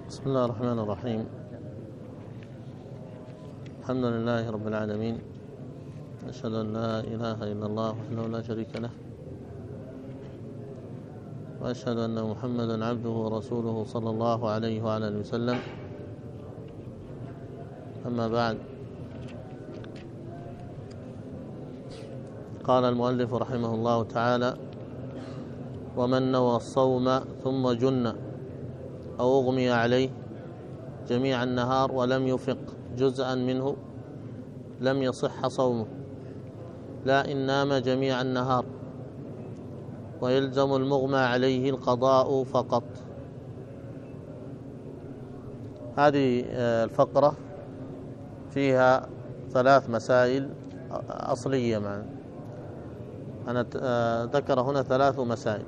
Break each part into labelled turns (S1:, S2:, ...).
S1: بسم الله الرحمن الرحيم. الحمد لله رب العالمين، أشهد أن لا إله إلا الله وحده لا شريك له، وأشهد أن محمدا عبده ورسوله صلى الله عليه وعلى آله وسلم. أما بعد، قال المؤلف رحمه الله تعالى: ومن نوى الصوم ثم جن أو أغمي عليه جميع النهار ولم يفق جزءا منه لم يصح صومه، لا إن نام جميع النهار، ويلزم المغمى عليه القضاء فقط. هذه الفقرة فيها 3 مسائل أصلية معنا. أنا ذكر هنا 3 مسائل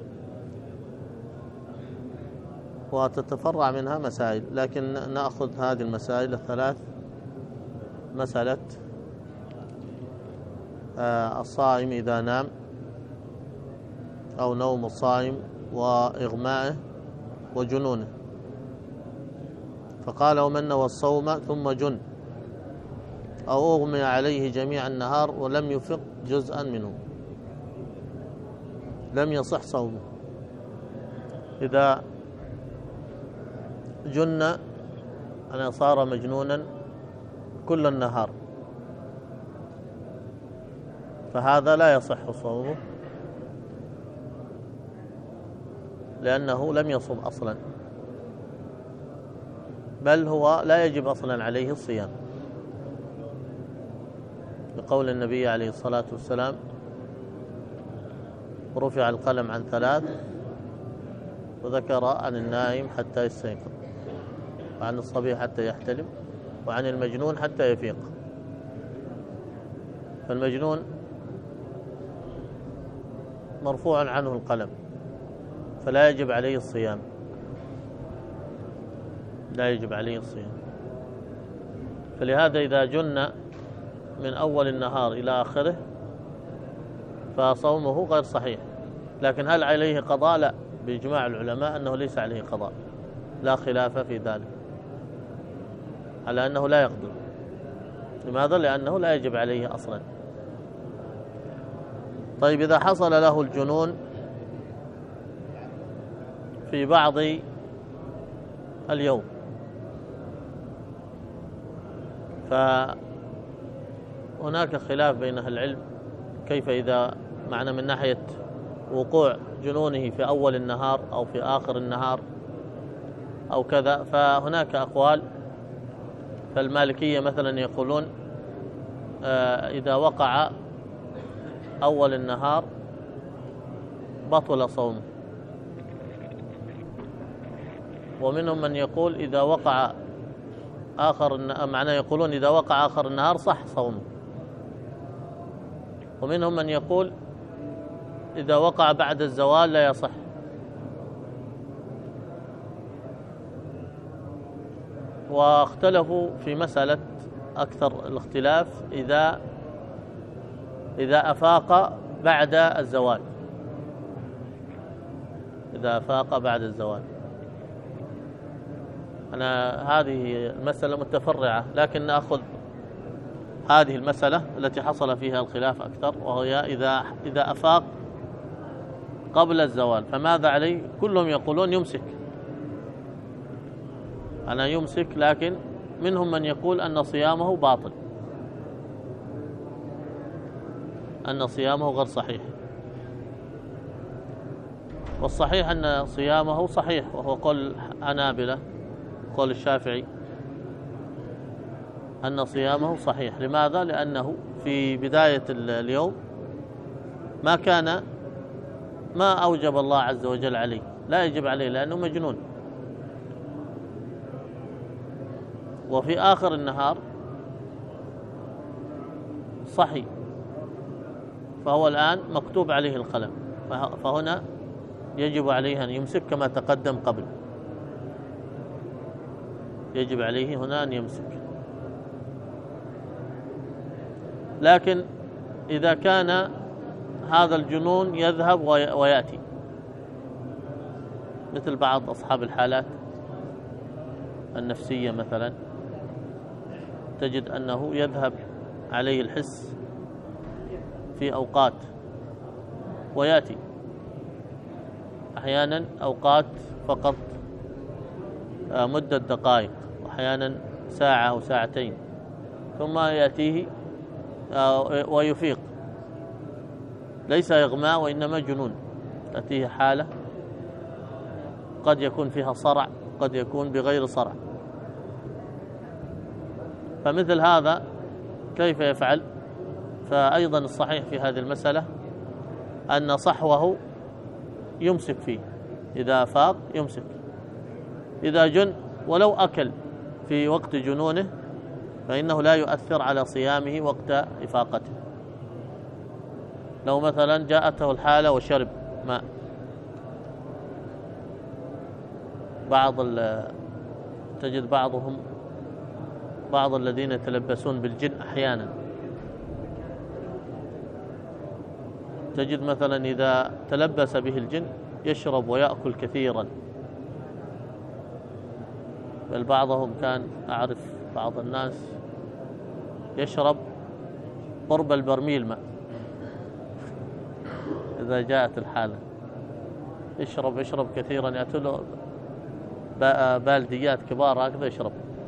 S1: وتتفرع منها مسائل، لكن نأخذ هذه المسائل ال3. مسألة الصائم إذا نام، أو نوم الصائم وإغمائه وجنونه. فقال: ومن نوى الصوم ثم جن أو أغمي عليه جميع النهار ولم يفق جزءا منه لم يصح صومه. إذا جن أنا صار مجنونا كل النهار، فهذا لا يصح صومه، لأنه لم يصم أصلا، بل هو لا يجب أصلا عليه الصيام، لقول النبي عليه الصلاة والسلام: رفع القلم عن 3، وذكر عن النائم حتى يستيقظ، وعن الصبي حتى يحتلم، وعن المجنون حتى يفيق. فالمجنون مرفوع عنه القلم، فلا يجب عليه الصيام، لا يجب عليه الصيام. فلهذا إذا جن من أول النهار إلى آخره فصومه غير صحيح. لكن هل عليه قضاء؟ لا، بإجماع العلماء أنه ليس عليه قضاء، لا خلاف في ذلك، على أنه لا يقضي. لماذا؟ لأنه لا يجب عليه أصلا. طيب، إذا حصل له الجنون في بعض اليوم، فهناك خلاف بين أهل العلم كيف إذا معنى من ناحية وقوع جنونه في أول النهار أو في آخر النهار أو كذا. فهناك أقوال. فالمالكية مثلا يقولون إذا وقع أول النهار بطل صومه، ومنهم من يقول إذا وقع يقولون إذا وقع آخر النهار صح صومه، ومنهم من يقول إذا وقع بعد الزوال لا يصح. واختلفوا في مسألة أكثر الاختلاف إذا أفاق بعد الزوال، إذا أفاق بعد الزوال. هذه المسألة متفرعة، لكن نأخذ هذه المسألة التي حصل فيها الخلاف أكثر، وهي إذا أفاق قبل الزوال فماذا عليه؟ كلهم يقولون يمسك، يمسك، لكن منهم من يقول أن صيامه باطل، أن صيامه غير صحيح. والصحيح أن صيامه صحيح، وهو قول الحنابلة، قول الشافعي، أن صيامه صحيح. لماذا؟ لأنه في بداية اليوم ما أوجب الله عز وجل عليه، لا يجب عليه لأنه مجنون. وفي آخر النهار صحي، فهو الآن مكتوب عليه القلم، فهنا يجب عليه أن يمسك كما تقدم قبل، يجب عليه هنا أن يمسك. لكن إذا كان هذا الجنون يذهب ويأتي، مثل بعض أصحاب الحالات النفسية مثلا، تجد أنه يذهب عليه الحس في أوقات ويأتي، أحيانا أوقات فقط مدة دقائق، وأحيانا ساعة أو ساعتين، ثم يأتيه ويفيق، ليس إغماء وإنما جنون، تأتيه حالة قد يكون فيها صرع، قد يكون بغير صرع. فمثل هذا كيف يفعل؟ فأيضا الصحيح في هذه المسألة أن صحوه يمسك فيه، إذا فاق يمسك، إذا جن ولو أكل في وقت جنونه فإنه لا يؤثر على صيامه وقت إفاقته. لو مثلا جاءته الحالة وشرب ماء، تجد بعض الذين يتلبسون بالجن أحيانا، تجد مثلا إذا تلبس به الجن يشرب ويأكل كثيرا، بل بعضهم كان أعرف بعض الناس يشرب قرب البرميل ماء إذا جاءت الحالة، يشرب كثيرا، يأتي له بالديات كبار هكذا يشرب.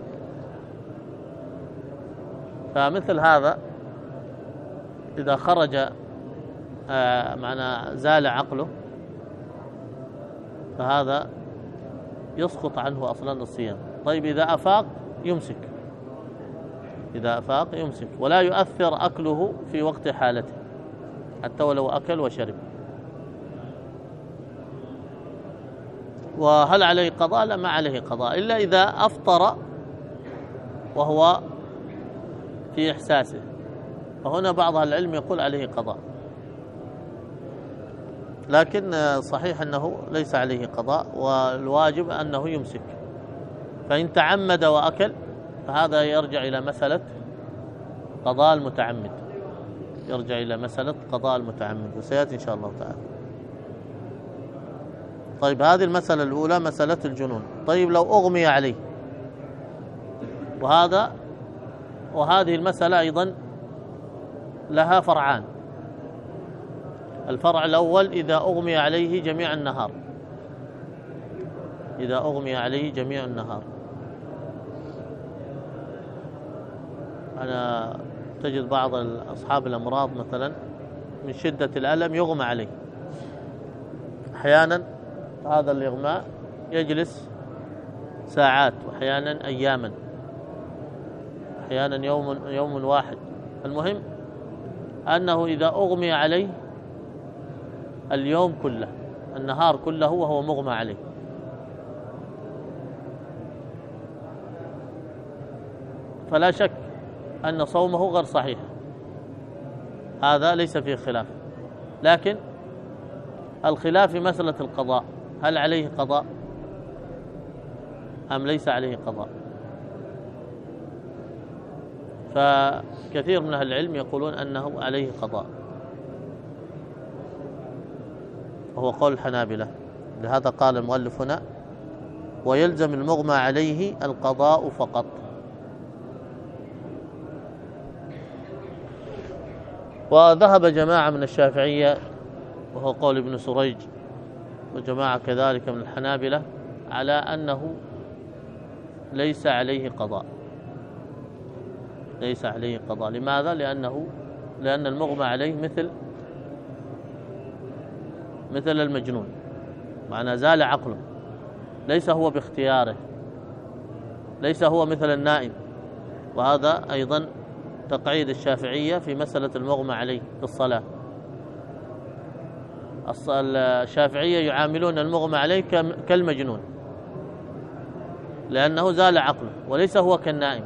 S1: فمثل هذا إذا خرج معنى زال عقله فهذا يسقط عنه أصلا الصيام. طيب إذا أفاق يمسك، ولا يؤثر أكله في وقت حالته حتى ولو أكل وشرب. وهل عليه قضاء؟ لا، ما عليه قضاء، إلا إذا أفطر وهو في إحساسه، فهنا بعض العلم يقول عليه قضاء، لكن صحيح أنه ليس عليه قضاء، والواجب أنه يمسك. فإن تعمد وأكل فهذا يرجع إلى مسألة قضاء المتعمد، وسيأتي إن شاء الله تعالى. طيب هذه المسألة الأولى مسألة الجنون. طيب لو أغمي عليه، وهذه المسألة أيضا لها فرعان. الفرع الأول إذا أغمي عليه جميع النهار، أنا تجد بعض أصحاب الأمراض مثلا من شدة الألم يغمى عليه، أحيانا هذا الإغماء يجلس ساعات، وأحيانا أياما، أحيانا يوم واحد. المهم أنه إذا أغمي عليه اليوم كله، النهار كله وهو مغمى عليه، فلا شك أن صومه غير صحيح، هذا ليس فيه خلاف. لكن الخلاف في مسألة القضاء، هل عليه قضاء أم ليس عليه قضاء؟ فكثير من أهل العلم يقولون أنه عليه قضاء، وهو قول الحنابلة. لهذا قال المؤلف هنا: ويلزم المغمى عليه القضاء فقط. وذهب جماعة من الشافعية، وهو قول ابن سريج، وجماعة كذلك من الحنابلة، على أنه ليس عليه قضاء. لماذا؟ لأن المغمى عليه مثل المجنون، معنى زال عقله، ليس هو باختياره، ليس هو مثل النائم. وهذا أيضا تقعيد الشافعية في مسألة المغمى عليه في الصلاة. الشافعية يعاملون المغمى عليه كالمجنون، لأنه زال عقله، وليس هو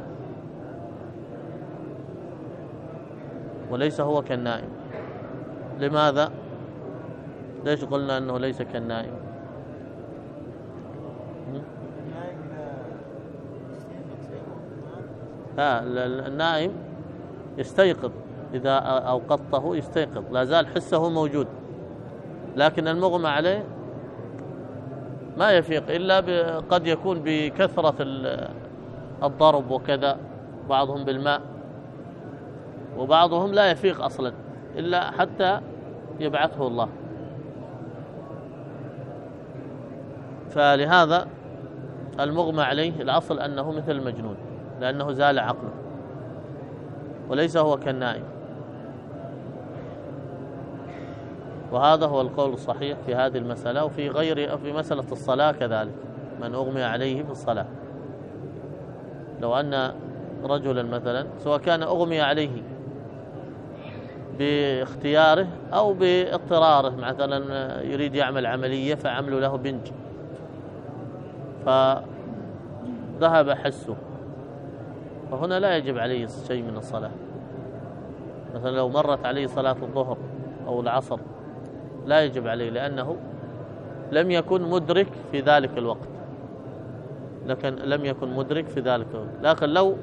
S1: كالنائم. لماذا؟ ليش قلنا أنه ليس كالنائم؟ النائم يستيقظ، إذا أوقظته يستيقظ، لا زال حسه موجود. لكن المغمى عليه ما يفيق إلا قد يكون بكثرة الضرب وكذا، بعضهم بالماء، وبعضهم لا يفيق أصلا إلا حتى يبعثه الله. فلهذا المغمى عليه الأصل أنه مثل المجنون، لأنه زال عقله وليس هو كالنائم. وهذا هو القول الصحيح في هذه المسألة. وفي في مسألة الصلاة كذلك، من أغمي عليه في الصلاة، لو أن رجلا مثلا سواء كان أغمي عليه باختياره أو باضطراره، مثلا يريد يعمل عملية فعملوا له بنج فذهب حسه، فهنا لا يجب عليه شيء من الصلاة. مثلا لو مرت عليه صلاة الظهر أو العصر لا يجب عليه، لأنه لم يكن مدرك في ذلك الوقت، لكن لو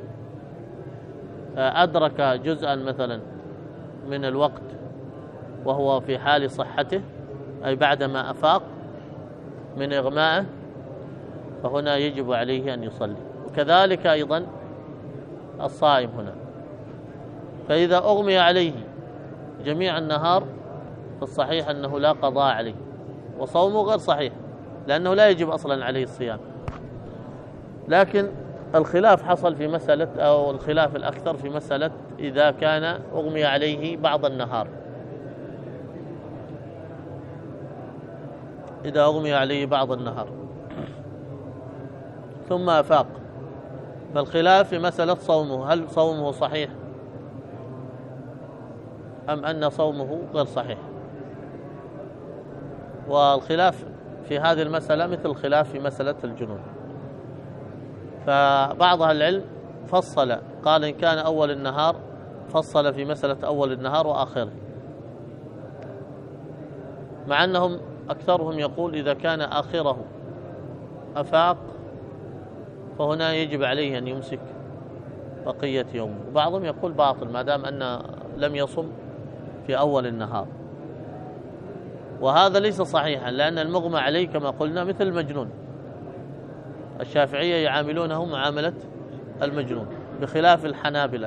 S1: أدرك جزءا مثلا من الوقت وهو في حال صحته، أي بعدما أفاق من إغمائه، فهنا يجب عليه أن يصلي. وكذلك أيضا الصائم هنا، فإذا أغمي عليه جميع النهار فالصحيح أنه لا قضاء عليه، وصومه غير صحيح لأنه لا يجب أصلا عليه الصيام. لكن الخلاف حصل في مسألة، أو الخلاف الأكثر في مسألة إذا كان أغمي عليه بعض النهار، إذا أغمي عليه بعض النهار ثم أفاق، فالخلاف في مسألة صومه، هل صومه صحيح أم أن صومه غير صحيح. والخلاف في هذه المسألة مثل الخلاف في مسألة الجنون. فبعض أهل العلم فصل، قال إن كان أول النهار فصل في مسألة أول النهار وآخره، مع أنهم أكثرهم يقول إذا كان آخره أفاق فهنا يجب عليه أن يمسك بقية يومه. وبعضهم يقول باطل ما دام أن لم يصم في أول النهار، وهذا ليس صحيحا، لأن المغمى عليه كما قلنا مثل المجنون. الشافعية يعاملونه معاملة المجنون بخلاف الحنابلة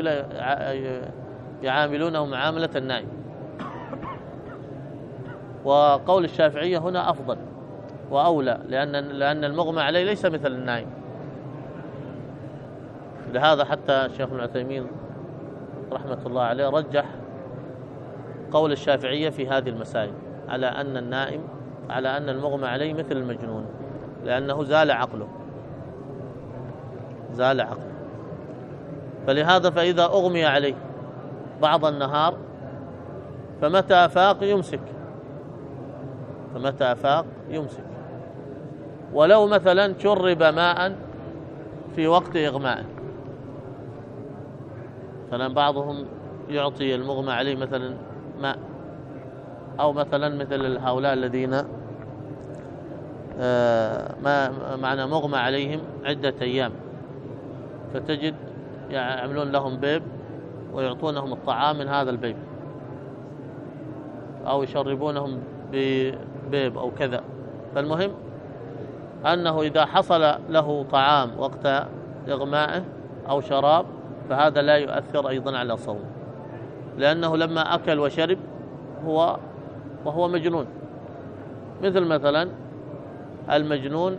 S1: يعاملونه معاملة النائم. وقول الشافعية هنا أفضل وأولى، لأن المغمى عليه ليس مثل النائم. لهذا حتى الشيخ ابن عثيمين رحمة الله عليه رجح قول الشافعية في هذه المسائل على أن المغمى عليه مثل المجنون، لأنه زال عقله. فلهذا فإذا أغمي عليه بعض النهار فمتى أفاق يمسك، ولو مثلا شرب ماء في وقت إغمائه. مثلا بعضهم يعطي المغمى عليه مثلا ماء، أو مثلا مثل هؤلاء الذين معنى مغمى عليهم عدة أيام، فتجد يعملون لهم بيب ويعطونهم الطعام من هذا البيب، أو يشربونهم ببيب أو كذا. فالمهم أنه إذا حصل له طعام وقت إغمائه أو شراب فهذا لا يؤثر أيضا على صومه، لأنه لما أكل وشرب وهو مجنون، مثل مثلا المجنون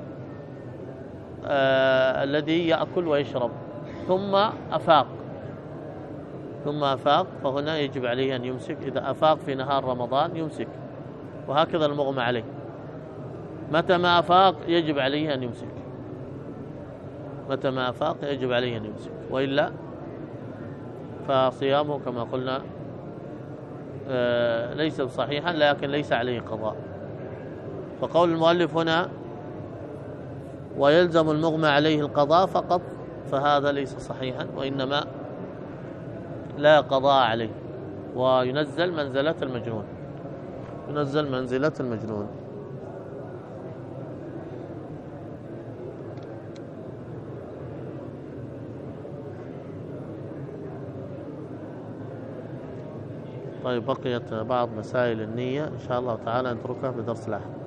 S1: الذي يأكل ويشرب ثم أفاق فهنا يجب عليه أن يمسك. إذا أفاق في نهار رمضان يمسك، وهكذا المغمى عليه متى ما أفاق يجب عليه أن يمسك، وإلا فصيامه كما قلنا ليس صحيحا، لكن ليس عليه قضاء. فقول المؤلف هنا ويلزم المغمى عليه القضاء فقط، فهذا ليس صحيحا، وإنما لا قضاء عليه، وينزل منزلة المجنون. طيب، بقيت بعض مسائل النية إن شاء الله تعالى نتركها في درس لاحق.